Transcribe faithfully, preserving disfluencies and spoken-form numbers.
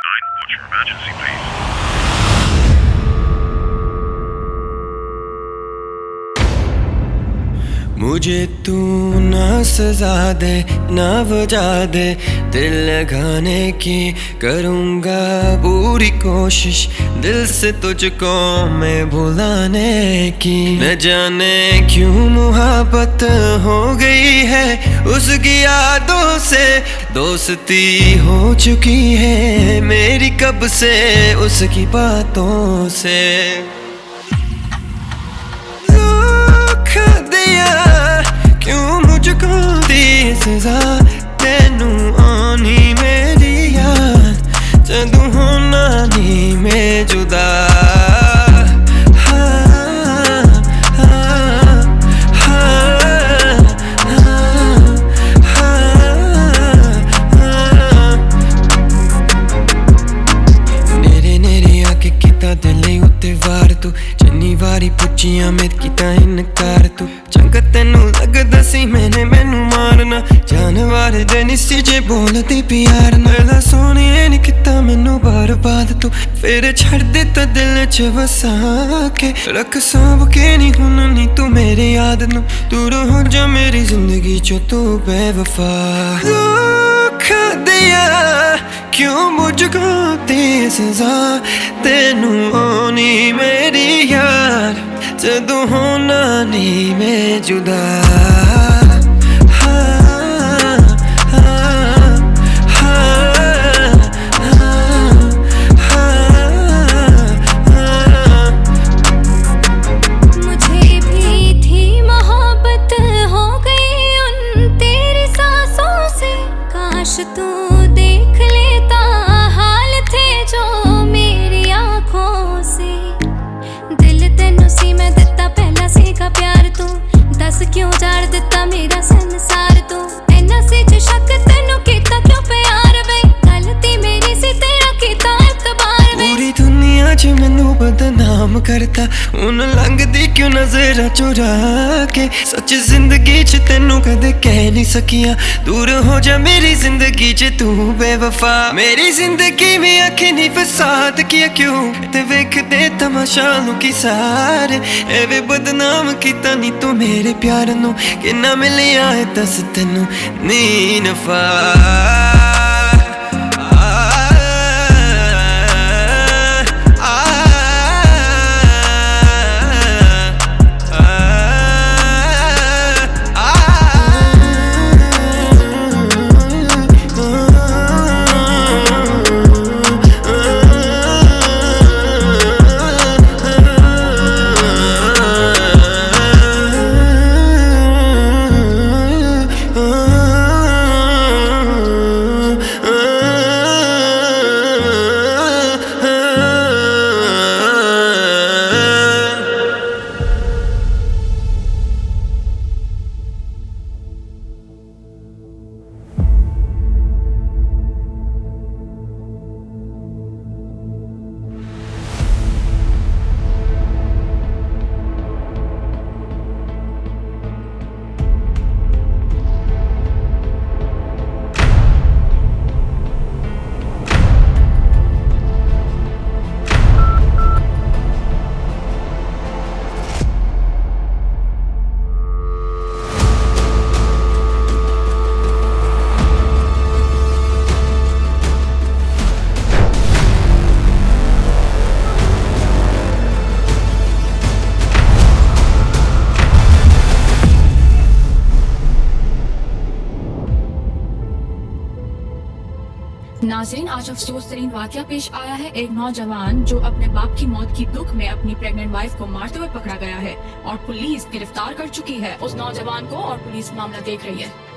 nine, what's your emergency, please? मुझे तू ना सजा दे ना वजा दे, दिल लगाने की करूँगा पूरी कोशिश, दिल से तुझको मैं भुलाने की। न जाने क्यों मुहब्बत हो गई है उसकी यादों से, दोस्ती हो चुकी है मेरी कब से उसकी बातों से। क्यों मुझको दी सजा तेनू आनी मेरी याद, जदू होना नी मैं जुदा। नेरे नेरे आके किता दिल उत्ते वार तू, जिन्नी वारी पुछियां मैं किता इनकार तू। चंगा तेनू लगदा सी मैंने मैनू मारना, जानवर जनिसी जे बोलदी प्यार ना। सोनिए नी किता मैनू बर्बाद तू, फिर छड़ दिता दिल च वसा के। रख सांभ के नी हुन नी तू मेरे याद नू, दूर हो जा मेरी जिंदगी चो तू बेवफा। दुख दिया क्यों मुझको दी सजा तेनू आनी मेरी यार, जदू होना नी मैं जुदा। मुझे भी थी मोहब्बत हो गई उन तेरी सांसों से, काश तू देख लेता हाल थे जो मेरी आंखों से। दिल तेनू सी मैं दिता पहला सीखा प्यार तू, दस क्यों जाड़ दिता मेरा संसार तू। इन्ना सी च शक तेनू कीता क्यों प्यार वे, गलती मेरी सी तेरा कीता इतबार वे। पूरी दुनिया च मैनू बदनाम करता, उन लंघदी क्यों नजर चुरा के। सच जिंदगी च तेनू कदे कह नहीं सकिया, दूर हो जा मेरी जिंदगी च तू बेवफा। मेरी जिंदगी में अखी नहीं फसाद किया क्यों, ते वेख दे तमाशा की सारे एवे बदनाम किता नी तू मेरे प्यार नू। किन्ना मिलिया है दस तेनू नी नफा। नाज़रीन, आज अफसोस तरीन वाकया पेश आया है। एक नौजवान जो अपने बाप की मौत की दुख में अपनी प्रेग्नेंट वाइफ को मारते हुए पकड़ा गया है और पुलिस गिरफ्तार कर चुकी है उस नौजवान को और पुलिस मामला देख रही है।